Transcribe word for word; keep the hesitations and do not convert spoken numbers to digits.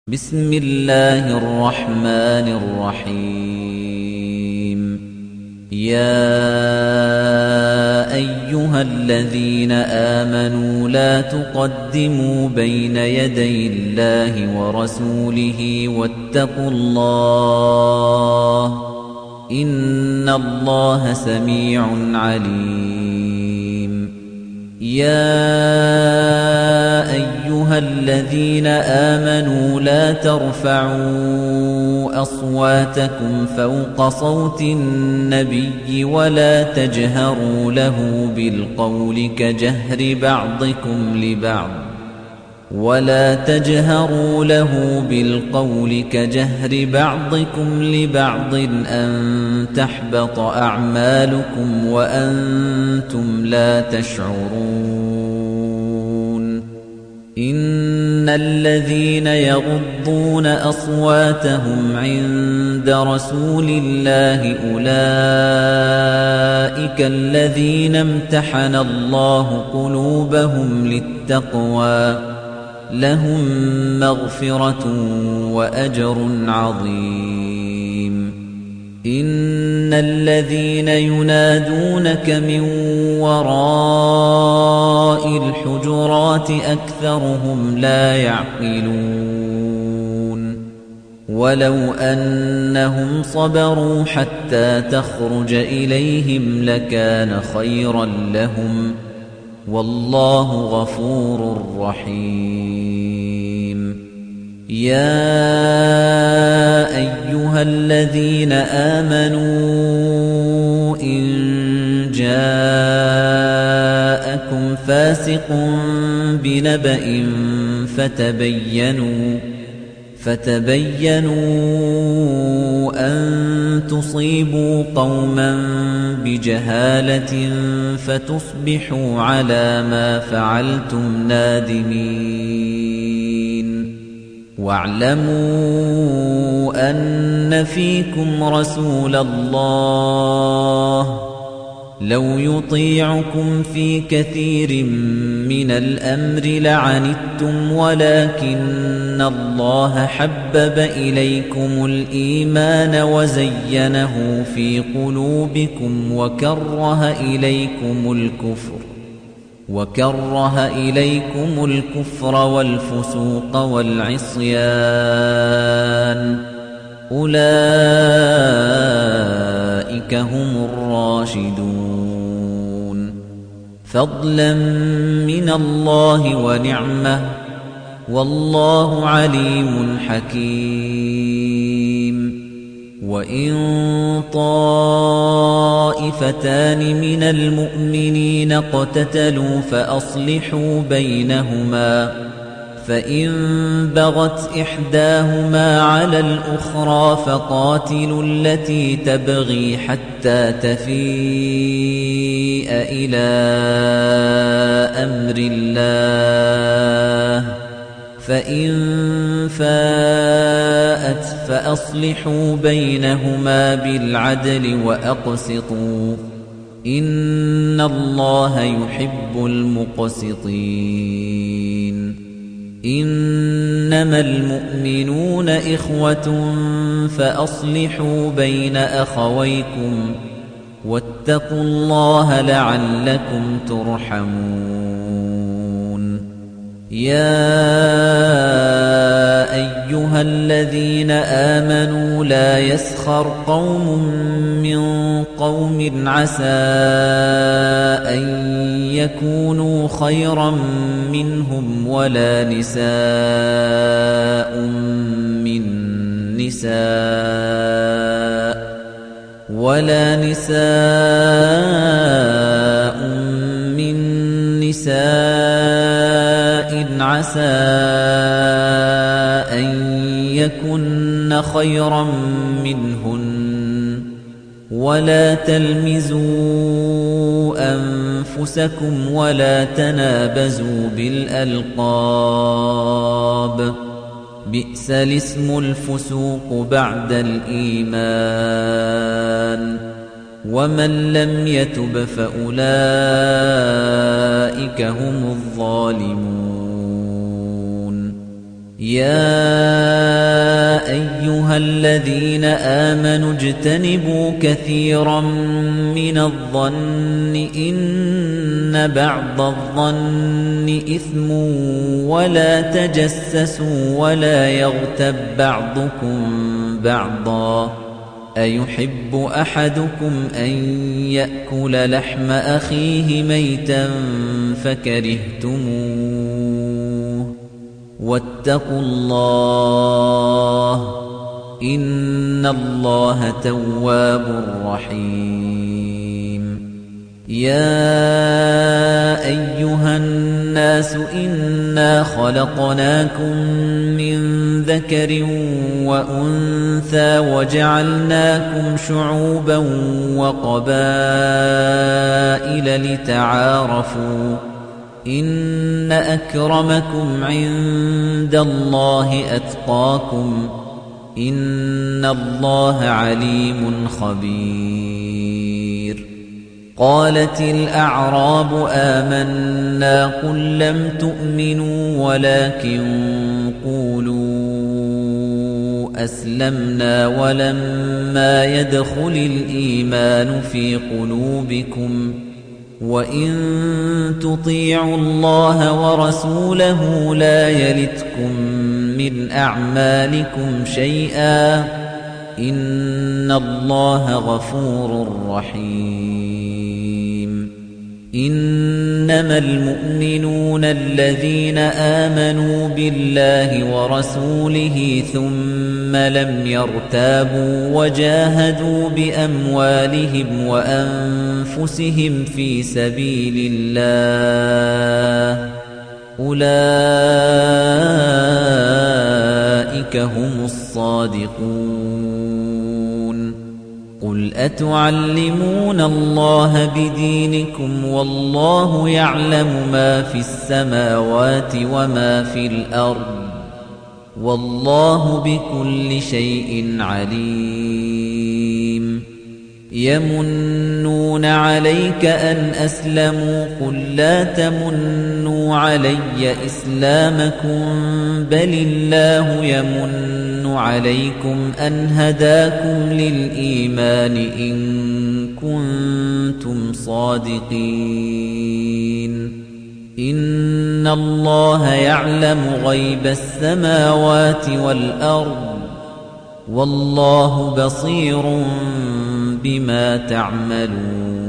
بسم الله الرحمن الرحيم يا أيها الذين آمنوا لا تقدموا بين يدي الله ورسوله واتقوا الله إن الله سميع عليم يا أيها الذين آمنوا لا ترفعوا أصواتكم فوق صوت النبي ولا تجهروا له بالقول كجهر بعضكم لبعض ولا تجهروا له بالقول كجهر بعضكم لبعض أن تحبط أعمالكم وأنتم لا تشعرون إن الذين يغضون أصواتهم عند رسول الله أولئك الذين امتحن الله قلوبهم للتقوى لهم مغفرة وأجر عظيم إن الذين ينادونك من وراء الحجرات أكثرهم لا يعقلون ولو أنهم صبروا حتى تخرج إليهم لكان خيرا لهم والله غفور رحيم يا أيها الذين آمنوا إن جاءكم فاسق بنبأ فتبينوا فتبينوا أن تصيبوا قوما بجهالة فتصبحوا على ما فعلتم نادمين واعلموا أن فيكم رسول الله لو يطيعكم في كثير من الأمر لعنتم ولكن الله حبب إليكم الإيمان وزينه في قلوبكم وكره إليكم الكفر وكره إليكم الكفر والفسوق والعصيان أولئك هم الراشدون فضلا من الله ونعمه والله عليم حكيم وإن طائفتان من المؤمنين اقتتلوا فأصلحوا بينهما فإن بغت إحداهما على الأخرى فقاتلوا التي تبغي حتى تفيء إلى أمر الله فإن فاءت فأصلحوا بينهما بالعدل وأقسطوا إن الله يحب المقسطين إنما المؤمنون إخوة فأصلحوا بين أخويكم واتقوا الله لعلكم ترحمون يا أيها الذين آمنوا لا يسخر قوم من قوم عسى أن يكونوا خيرا منهم ولا نساء من نساء ولا نساء من نساء عسى أن يكن خيرا منهن ولا تلمزوا أنفسكم ولا تنابزوا بالألقاب بئس الاسم الفسوق بعد الإيمان ومن لم يتب فأولئك هم الظالمون يا أيها الذين آمنوا اجتنبوا كثيرا من الظن إن بعض الظن إثم ولا تجسسوا ولا يغتب بعضكم بعضا أيحب أحدكم أن يأكل لحم أخيه ميتا فكرهتموه واتقوا الله إن الله تواب رحيم يا أيها الناس إنا خلقناكم من ذكر وأنثى وجعلناكم شعوبا وقبائل لتعارفوا إن أكرمكم عند الله أتقاكم إن الله عليم خبير قالت الأعراب آمنا قل لم تؤمنوا ولكن قولوا أسلمنا ولما يدخل الإيمان في قلوبكم وإن تطيعوا الله ورسوله لا يلتكم من أعمالكم شيئا إن الله غفور رحيم إنما المؤمنون الذين آمنوا بالله ورسوله ثم لم يرتابوا وجاهدوا بأموالهم وأنفسهم في سبيل الله أولئك هم الصادقون قل أتعلمون الله بدينكم والله يعلم ما في السماوات وما في الأرض والله بكل شيء عليم يمنون عليك أن أسلموا قل لا تمنوا علي إسلامكم بل الله يمن عليكم أن هداكم للإيمان إن كنتم صادقين إن الله يعلم غيب السماوات والأرض والله بصير بما تعملون